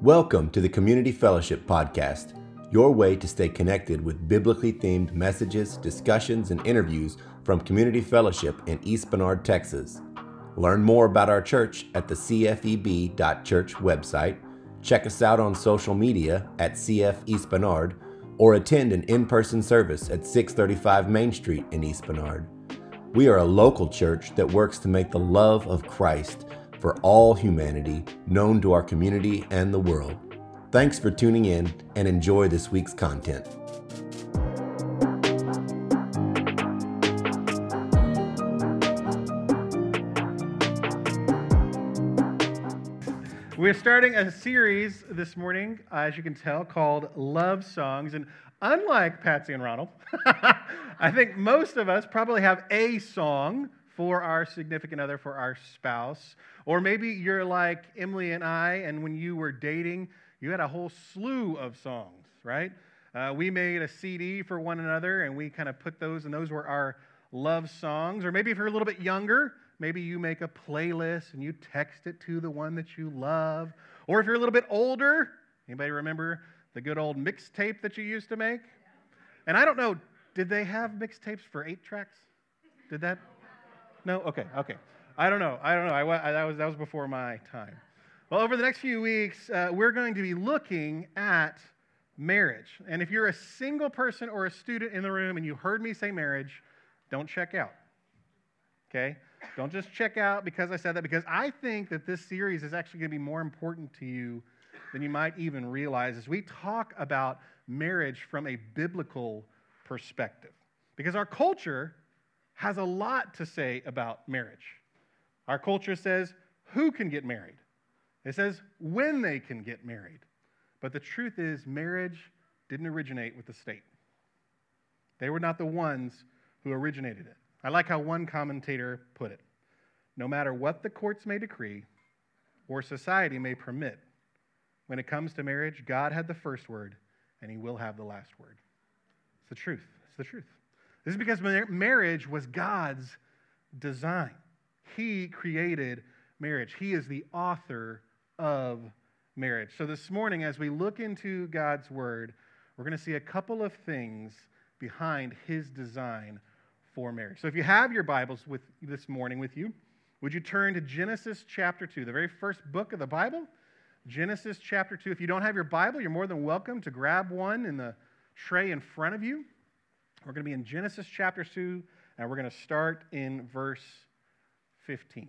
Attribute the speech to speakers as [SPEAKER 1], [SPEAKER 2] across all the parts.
[SPEAKER 1] Welcome to the Community Fellowship Podcast, your way to stay connected with biblically themed messages, discussions, and interviews from Community Fellowship in East Bernard, Texas. Learn more about our church at the cfeb.church website, check us out on social media at CF East Bernard, or attend an in-person service at 635 Main Street in East Bernard. We are a local church that works to make the love of Christ for all humanity known to our community and the world. Thanks for tuning in and enjoy this week's content.
[SPEAKER 2] We're starting a series this morning, as you can tell, called Love Songs. And unlike Patsy and Ronald, I think most of us probably have a song for our significant other, for our spouse. Or maybe you're like Emily and I, and when you were dating, you had a whole slew of songs, right? We made a CD for one another, and we kind of put those, and those were our love songs. Or maybe if you're a little bit younger, maybe you make a playlist, and you text it to the one that you love. Or if you're a little bit older, anybody remember the good old mixtape that you used to make? And I don't know, did they have mixtapes for 8 tracks? Did that? No? Okay. I don't know. That was before my time. Well, over the next few weeks, we're going to be looking at marriage. And if you're a single person or a student in the room and you heard me say marriage, don't check out. Okay? Don't just check out because I said that, because I think that this series is actually going to be more important to you than you might even realize as we talk about marriage from a biblical perspective. Because our culture has a lot to say about marriage. Our culture says who can get married. It says when they can get married. But the truth is, marriage didn't originate with the state. They were not the ones who originated it. I like how one commentator put it. No matter what the courts may decree or society may permit, when it comes to marriage, God had the first word and he will have the last word. It's the truth. It's the truth. This is because marriage was God's design. He created marriage. He is the author of marriage. So this morning, as we look into God's Word, we're going to see a couple of things behind His design for marriage. So if you have your Bibles this morning with you, would you turn to Genesis chapter 2, the very first book of the Bible? Genesis chapter 2. If you don't have your Bible, you're more than welcome to grab one in the tray in front of you. We're going to be in Genesis chapter 2, and we're going to start in verse 15.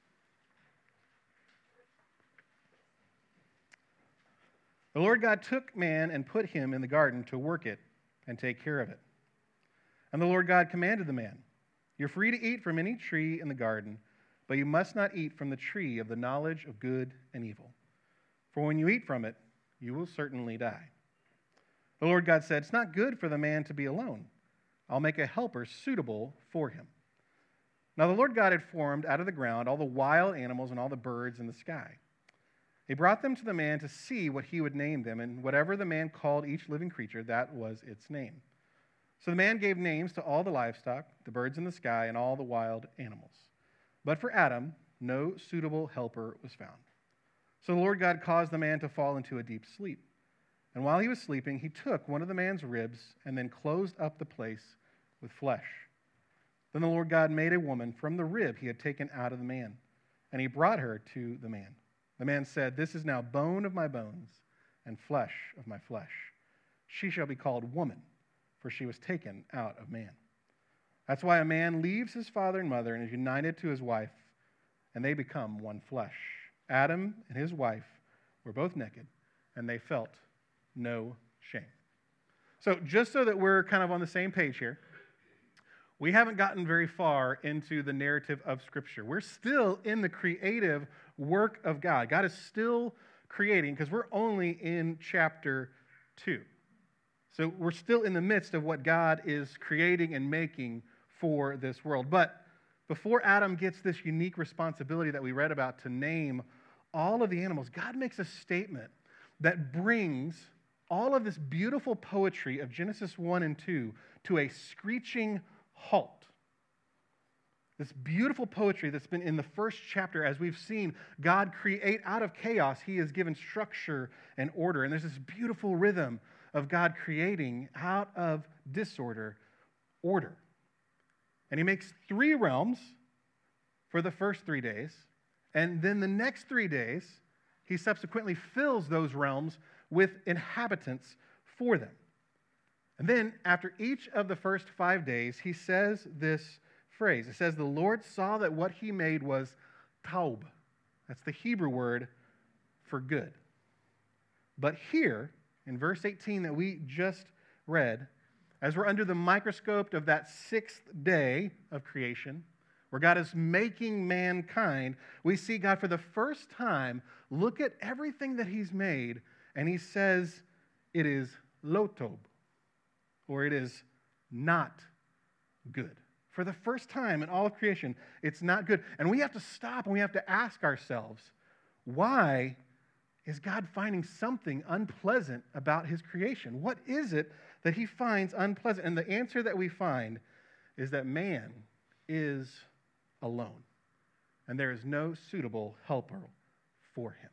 [SPEAKER 2] The Lord God took man and put him in the garden to work it and take care of it. And the Lord God commanded the man, "You're free to eat from any tree in the garden, but you must not eat from the tree of the knowledge of good and evil. For when you eat from it, you will certainly die." The Lord God said, "It's not good for the man to be alone. I'll make a helper suitable for him." Now the Lord God had formed out of the ground all the wild animals and all the birds in the sky. He brought them to the man to see what he would name them, and whatever the man called each living creature, that was its name. So the man gave names to all the livestock, the birds in the sky, and all the wild animals. But for Adam, no suitable helper was found. So the Lord God caused the man to fall into a deep sleep. And while he was sleeping, he took one of the man's ribs and then closed up the place with flesh. Then the Lord God made a woman from the rib he had taken out of the man, and he brought her to the man. The man said, "This is now bone of my bones and flesh of my flesh. She shall be called woman, for she was taken out of man." That's why a man leaves his father and mother and is united to his wife, and they become one flesh. Adam and his wife were both naked, and they felt no shame. So just so that we're kind of on the same page here, we haven't gotten very far into the narrative of Scripture. We're still in the creative work of God. God is still creating because we're only in chapter 2. So we're still in the midst of what God is creating and making for this world. But before Adam gets this unique responsibility that we read about to name all of the animals, God makes a statement that brings all of this beautiful poetry of Genesis 1 and 2 to a screeching halt. This beautiful poetry that's been in the first chapter, as we've seen God create out of chaos. He has given structure and order. And there's this beautiful rhythm of God creating out of disorder, order. And he makes 3 realms for the first 3 days. And then the next 3 days, he subsequently fills those realms with inhabitants for them. And then after each of the first 5 days, he says this phrase. It says, the Lord saw that what he made was taub. That's the Hebrew word for good. But here, in verse 18 that we just read, as we're under the microscope of that 6th day of creation, where God is making mankind, we see God for the first time look at everything that he's made, and he says it is lo tob, or it is not good. For the first time in all of creation, it's not good. And we have to stop and we have to ask ourselves, why is God finding something unpleasant about his creation? What is it that he finds unpleasant? And the answer that we find is that man is alone, and there is no suitable helper for him.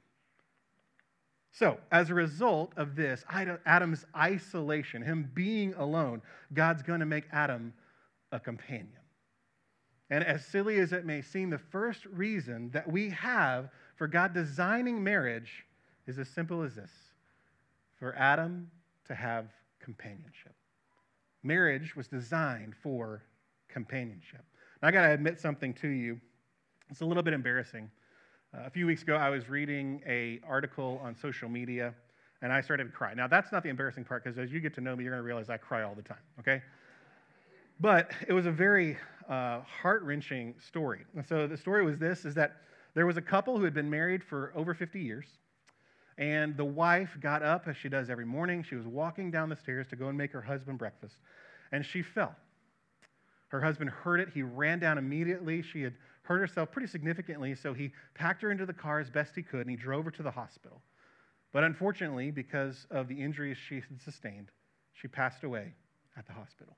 [SPEAKER 2] So, as a result of this, Adam's isolation, him being alone, God's going to make Adam a companion. And as silly as it may seem, the first reason that we have for God designing marriage is as simple as this: for Adam to have companionship. Marriage was designed for companionship. Now, I got to admit something to you. It's a little bit embarrassing. A few weeks ago, I was reading an article on social media, and I started to cry. Now, that's not the embarrassing part, because as you get to know me, you're going to realize I cry all the time, okay? But it was a very heart-wrenching story. And so the story was this, is that there was a couple who had been married for over 50 years, and the wife got up, as she does every morning. She was walking down the stairs to go and make her husband breakfast, and she fell. Her husband heard it. He ran down immediately. She had hurt herself pretty significantly, so he packed her into the car as best he could, and he drove her to the hospital. But unfortunately, because of the injuries she had sustained, she passed away at the hospital.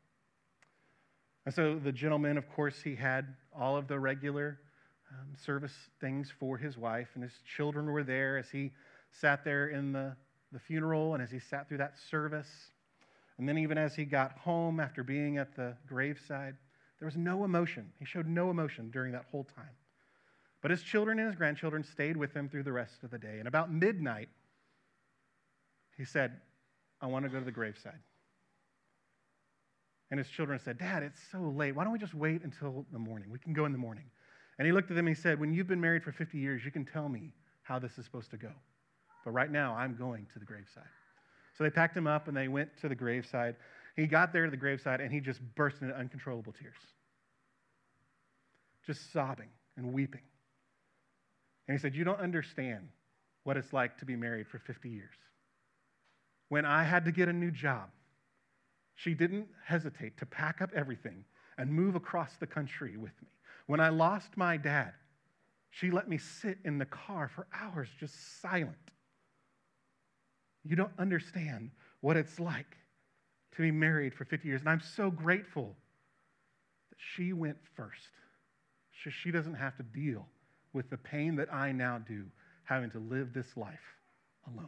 [SPEAKER 2] And so the gentleman, of course, he had all of the regular service things for his wife, and his children were there as he sat there in the funeral and as he sat through that service. And then even as he got home after being at the graveside, there was no emotion. He showed no emotion during that whole time. But his children and his grandchildren stayed with him through the rest of the day. And about midnight, he said, I want to go to the graveside. And his children said, Dad, it's so late. Why don't we just wait until the morning? We can go in the morning. And he looked at them and he said, when you've been married for 50 years, you can tell me how this is supposed to go. But right now, I'm going to the graveside. So they packed him up and they went to the graveside. He got there to the graveside and he just burst into uncontrollable tears. Just sobbing and weeping. And he said, you don't understand what it's like to be married for 50 years. When I had to get a new job, she didn't hesitate to pack up everything and move across the country with me. When I lost my dad, she let me sit in the car for hours just silent. You don't understand what it's like to be married for 50 years. And I'm so grateful that she went first. So she doesn't have to deal with the pain that I now do, having to live this life alone.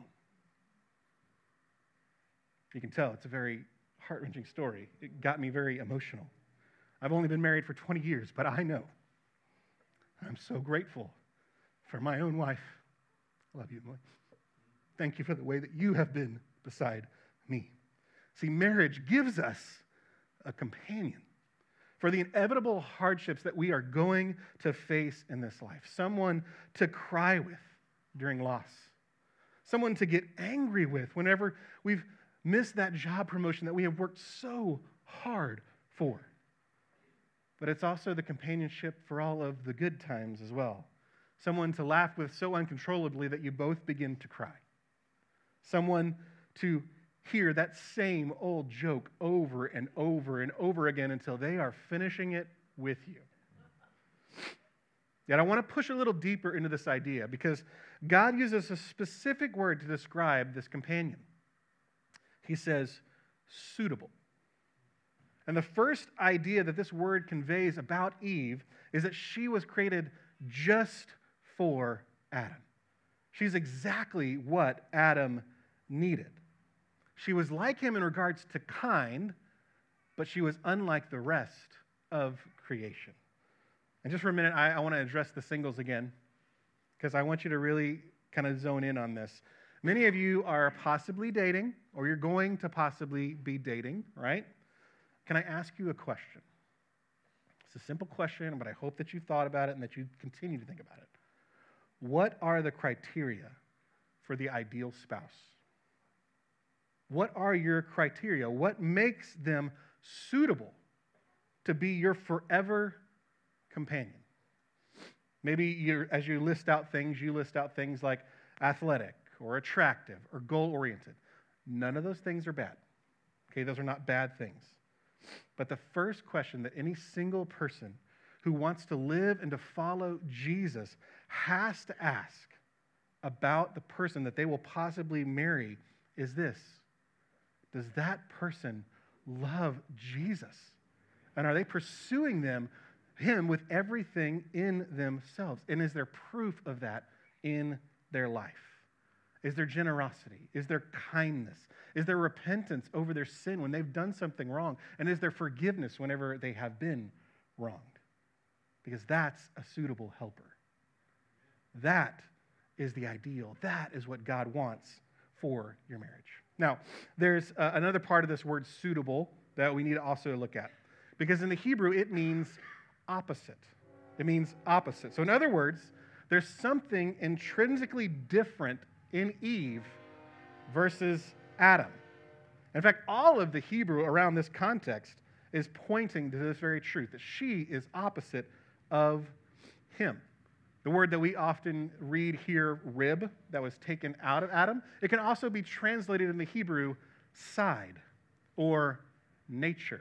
[SPEAKER 2] You can tell it's a very heart-wrenching story. It got me very emotional. I've only been married for 20 years, but I know I'm so grateful for my own wife. I love you, Emily. Thank you for the way that you have been beside me. See, marriage gives us a companion for the inevitable hardships that we are going to face in this life. Someone to cry with during loss. Someone to get angry with whenever we've missed that job promotion that we have worked so hard for. But it's also the companionship for all of the good times as well. Someone to laugh with so uncontrollably that you both begin to cry. Someone to hear that same old joke over and over and over again until they are finishing it with you. Yet I want to push a little deeper into this idea because God uses a specific word to describe this companion. He says, suitable. And the first idea that this word conveys about Eve is that she was created just for Adam. She's exactly what Adam needed. She was like him in regards to kind, but she was unlike the rest of creation. And just for a minute, I want to address the singles again, because I want you to really kind of zone in on this. Many of you are possibly dating, or you're going to possibly be dating, right? Can I ask you a question? It's a simple question, but I hope that you thought about it and that you continue to think about it. What are the criteria for the ideal spouse? What are your criteria? What makes them suitable to be your forever companion? Maybe as you list out things like athletic or attractive or goal-oriented. None of those things are bad. Okay, those are not bad things. But the first question that any single person who wants to live and to follow Jesus has to ask about the person that they will possibly marry is this: does that person love Jesus? And are they pursuing him with everything in themselves? And is there proof of that in their life? Is there generosity? Is there kindness? Is there repentance over their sin when they've done something wrong? And is there forgiveness whenever they have been wronged? Because that's a suitable helper. That is the ideal. That is what God wants for your marriage. Now, there's another part of this word suitable that we need to also look at. Because in the Hebrew, it means opposite. It means opposite. So in other words, there's something intrinsically different in Eve versus Adam. In fact, all of the Hebrew around this context is pointing to this very truth, that she is opposite of him. The word that we often read here, rib, that was taken out of Adam, it can also be translated in the Hebrew, side, or nature.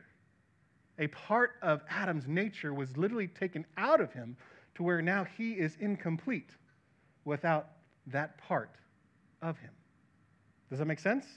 [SPEAKER 2] A part of Adam's nature was literally taken out of him to where now he is incomplete without that part of him. Does that make sense?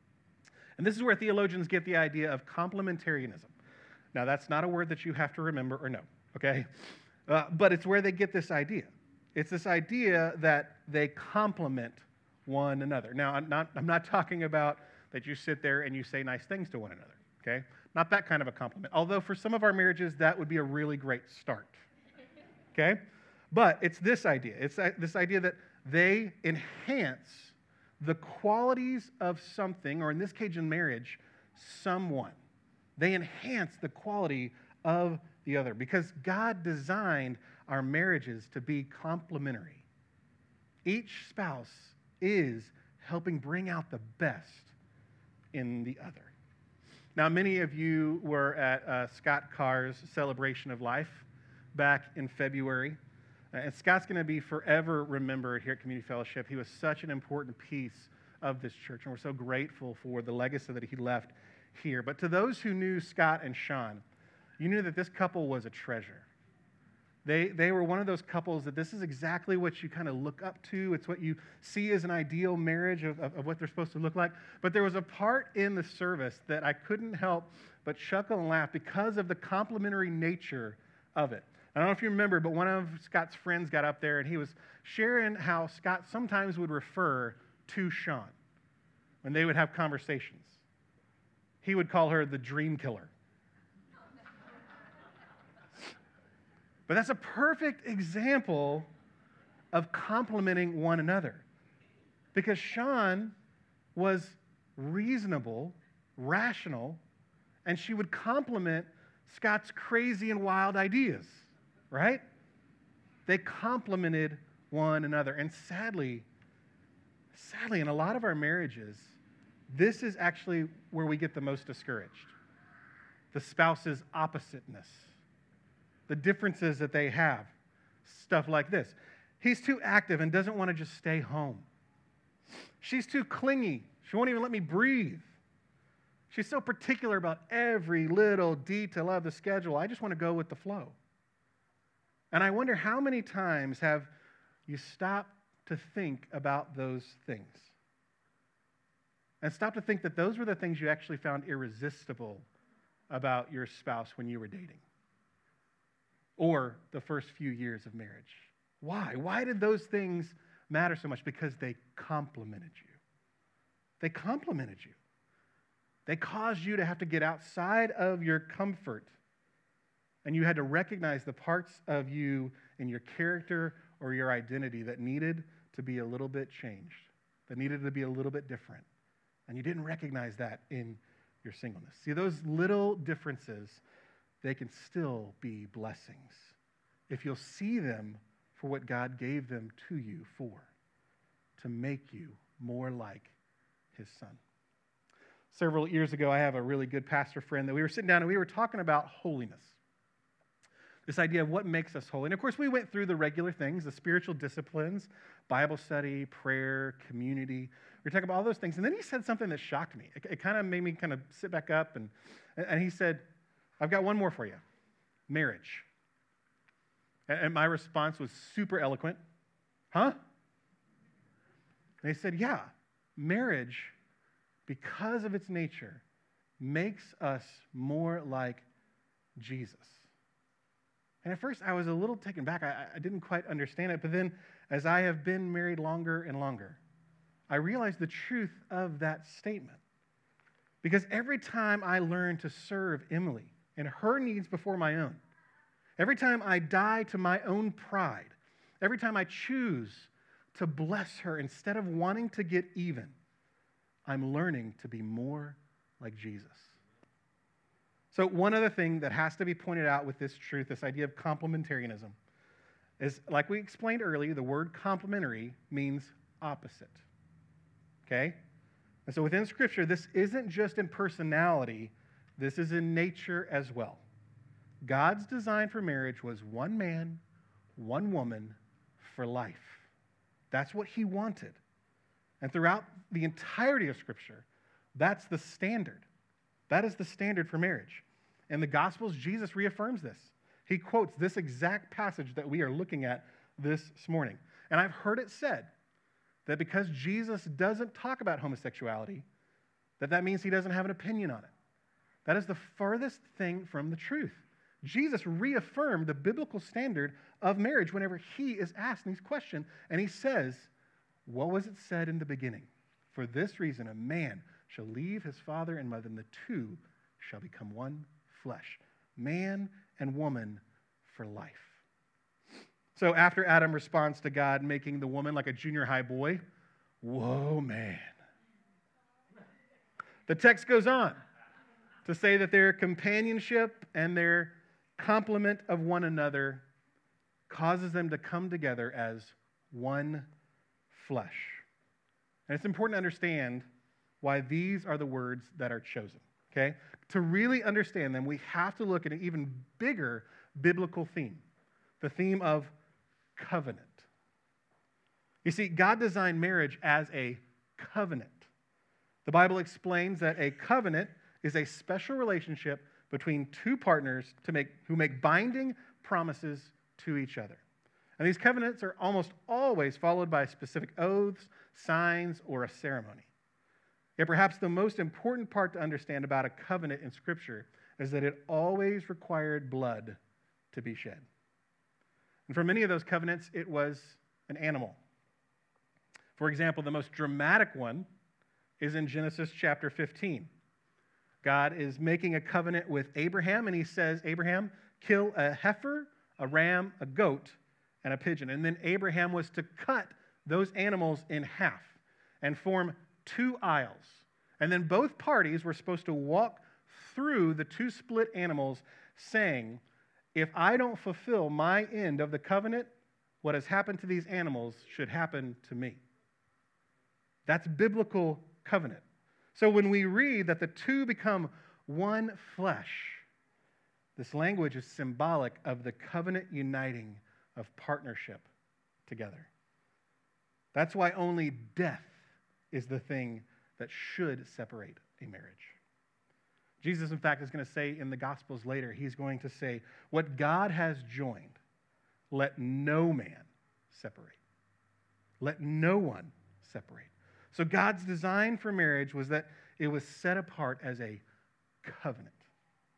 [SPEAKER 2] And this is where theologians get the idea of complementarianism. Now, that's not a word that you have to remember or know, okay? But it's where they get this idea. It's this idea that they complement one another. Now, I'm not talking about that you sit there and you say nice things to one another, okay? Not that kind of a compliment. Although for some of our marriages, that would be a really great start, okay? But it's this idea. It's this idea that they enhance the qualities of something, or in this case in marriage, someone. They enhance the quality of the other because God designed our marriages to be complementary. Each spouse is helping bring out the best in the other. Now, many of you were at Scott Carr's Celebration of Life back in February. And Scott's going to be forever remembered here at Community Fellowship. He was such an important piece of this church, and we're so grateful for the legacy that he left here. But to those who knew Scott and Sean, you knew that this couple was a treasure. They were one of those couples that this is exactly what you kind of look up to. It's what you see as an ideal marriage of what they're supposed to look like. But there was a part in the service that I couldn't help but chuckle and laugh because of the complementary nature of it. I don't know if you remember, but one of Scott's friends got up there and he was sharing how Scott sometimes would refer to Sean when they would have conversations. He would call her the dream killer. But that's a perfect example of complementing one another. Because Sean was reasonable, rational, and she would complement Scott's crazy and wild ideas, right? They complemented one another. And sadly, in a lot of our marriages, this is actually where we get the most discouraged. The spouse's oppositeness. The differences that they have. Stuff like this. He's too active and doesn't want to just stay home. She's too clingy. She won't even let me breathe. She's so particular about every little detail of the schedule. I just want to go with the flow. And I wonder how many times have you stopped to think about those things? And stopped to think that those were the things you actually found irresistible about your spouse when you were dating or the first few years of marriage? Why? Why did those things matter so much? Because they complemented you. They complemented you. They caused you to have to get outside of your comfort, and you had to recognize the parts of you in your character or your identity that needed to be a little bit changed, that needed to be a little bit different. And you didn't recognize that in your singleness. See, those little differences, they can still be blessings if you'll see them for what God gave them to you for, to make you more like his son. Several years ago, I have a really good pastor friend that we were sitting down and we were talking about holiness. This idea of what makes us holy. And of course, we went through the regular things, the spiritual disciplines, Bible study, prayer, community. We were talking about all those things. And then he said something that shocked me. It kind of made me kind of sit back up. And he said, I've got one more for you. Marriage. And my response was super eloquent. Huh? And he said, yeah, marriage, because of its nature, makes us more like Jesus. And at first, I was a little taken back. I didn't quite understand it. But then, as I have been married longer and longer, I realized the truth of that statement. Because every time I learn to serve Emily and her needs before my own, every time I die to my own pride, every time I choose to bless her instead of wanting to get even, I'm learning to be more like Jesus. So one other thing that has to be pointed out with this truth, this idea of complementarianism, is like we explained earlier, the word complementary means opposite. Okay? And so within Scripture, this isn't just in personality, this is in nature as well. God's design for marriage was one man, one woman for life. That's what he wanted. And throughout the entirety of Scripture, that's the standard. That is the standard for marriage. In the Gospels, Jesus reaffirms this. He quotes this exact passage that we are looking at this morning. And I've heard it said that because Jesus doesn't talk about homosexuality, that means he doesn't have an opinion on it. That is the furthest thing from the truth. Jesus reaffirmed the biblical standard of marriage whenever he is asked these questions. And he says, what was it said in the beginning? For this reason, a man shall leave his father and mother, and the two shall become one flesh. Man and woman for life. So after Adam responds to God making the woman like a junior high boy, whoa, man. The text goes on to say that their companionship and their complement of one another causes them to come together as one flesh. And it's important to understand why these are the words that are chosen, okay? To really understand them, we have to look at an even bigger biblical theme, the theme of covenant. You see, God designed marriage as a covenant. The Bible explains that a covenant is a special relationship between two partners who make binding promises to each other. And these covenants are almost always followed by specific oaths, signs, or a ceremony. Yet perhaps the most important part to understand about a covenant in Scripture is that it always required blood to be shed. And for many of those covenants, it was an animal. For example, the most dramatic one is in Genesis chapter 15. God is making a covenant with Abraham, and he says, Abraham, kill a heifer, a ram, a goat, and a pigeon. And then Abraham was to cut those animals in half and form two aisles. And then both parties were supposed to walk through the two split animals saying, if I don't fulfill my end of the covenant, what has happened to these animals should happen to me. That's biblical covenant. So when we read that the two become one flesh, this language is symbolic of the covenant uniting of partnership together. That's why only death is the thing that should separate a marriage. Jesus, in fact, is going to say in the Gospels later, he's going to say, what God has joined, let no man separate. Let no one separate. So God's design for marriage was that it was set apart as a covenant.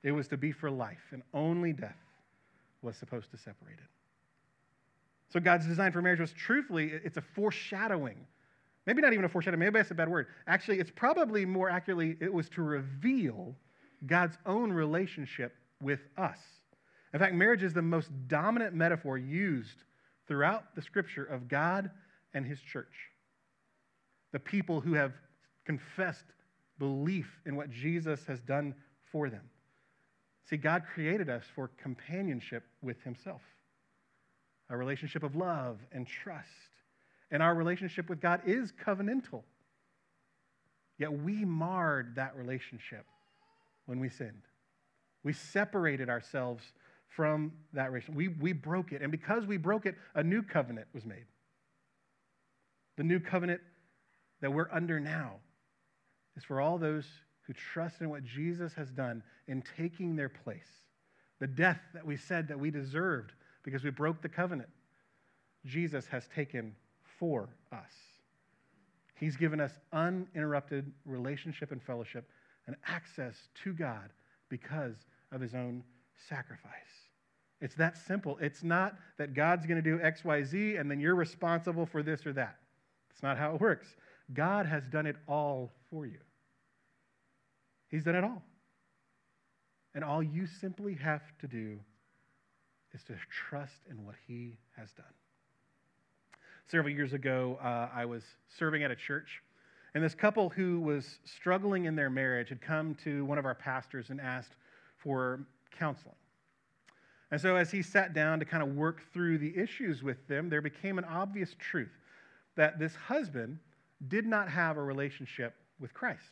[SPEAKER 2] It was to be for life, and only death was supposed to separate it. So God's design for marriage was truthfully, it's a foreshadowing. Maybe not even a foreshadowing, maybe that's a bad word. Actually, it's probably more accurately, it was to reveal God's own relationship with us. In fact, marriage is the most dominant metaphor used throughout the Scripture of God and His church. The people who have confessed belief in what Jesus has done for them. See, God created us for companionship with Himself, a relationship of love and trust. And our relationship with God is covenantal. Yet we marred that relationship when we sinned. We separated ourselves from that relationship. We broke it. And because we broke it, a new covenant was made. The new covenant that we're under now is for all those who trust in what Jesus has done in taking their place. The death that we said that we deserved because we broke the covenant, Jesus has taken for us. He's given us uninterrupted relationship and fellowship and access to God because of His own sacrifice. It's that simple. It's not that God's going to do X, Y, Z, and then you're responsible for this or that. That's not how it works. God has done it all for you. He's done it all. And all you simply have to do is to trust in what He has done. Several years ago, I was serving at a church, and this couple who was struggling in their marriage had come to one of our pastors and asked for counseling. And so as he sat down to kind of work through the issues with them, there became an obvious truth that this husband did not have a relationship with Christ.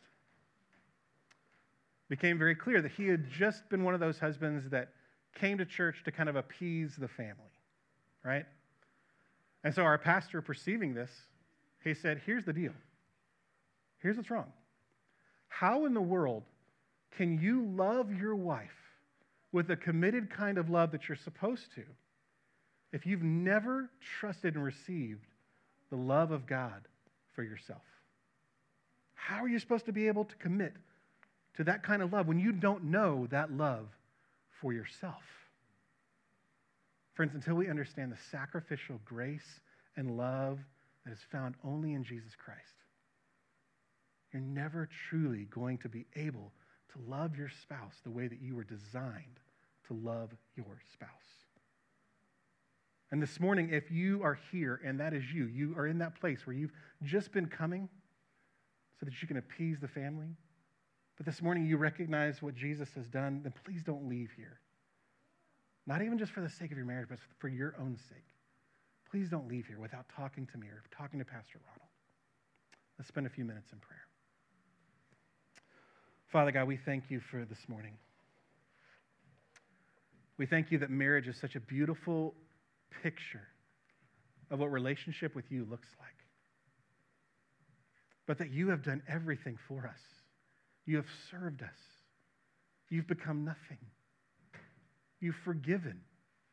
[SPEAKER 2] It became very clear that he had just been one of those husbands that came to church to kind of appease the family, right? And so our pastor, perceiving this, he said, here's the deal. Here's what's wrong. How in the world can you love your wife with a committed kind of love that you're supposed to if you've never trusted and received the love of God for yourself? How are you supposed to be able to commit to that kind of love when you don't know that love for yourself? Friends, until we understand the sacrificial grace and love that is found only in Jesus Christ, you're never truly going to be able to love your spouse the way that you were designed to love your spouse. And this morning, if you are here and that is you, you are in that place where you've just been coming so that you can appease the family, but this morning you recognize what Jesus has done, then please don't leave here. Not even just for the sake of your marriage, but for your own sake. Please don't leave here without talking to me or talking to Pastor Ronald. Let's spend a few minutes in prayer. Father God, we thank you for this morning. We thank you that marriage is such a beautiful picture of what relationship with you looks like. But that you have done everything for us. You have served us. You've become nothing. You've forgiven.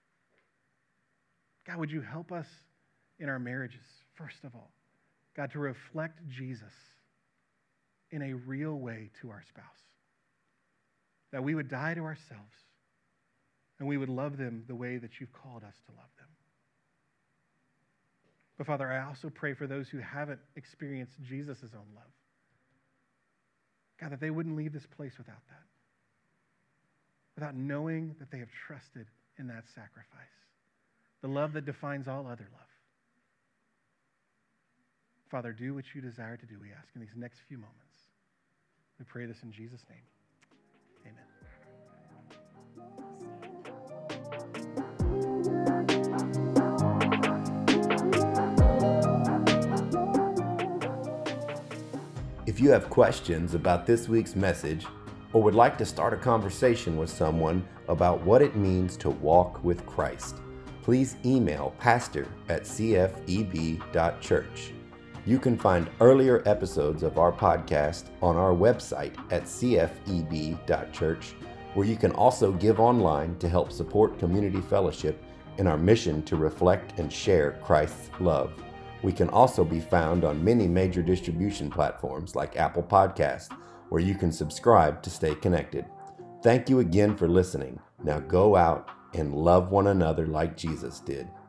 [SPEAKER 2] God, would you help us in our marriages, first of all, God, to reflect Jesus in a real way to our spouse. That we would die to ourselves and we would love them the way that you've called us to love them. But Father, I also pray for those who haven't experienced Jesus' own love. God, that they wouldn't leave this place without that. Without knowing that they have trusted in that sacrifice. The love that defines all other love. Father, do what you desire to do, we ask, in these next few moments. We pray this in Jesus' name.
[SPEAKER 1] If you have questions about this week's message or would like to start a conversation with someone about what it means to walk with Christ, please email pastor@cfeb.church. You can find earlier episodes of our podcast on our website at cfeb.church, where you can also give online to help support Community Fellowship in our mission to reflect and share Christ's love. We can also be found on many major distribution platforms like Apple Podcasts, where you can subscribe to stay connected. Thank you again for listening. Now go out and love one another like Jesus did.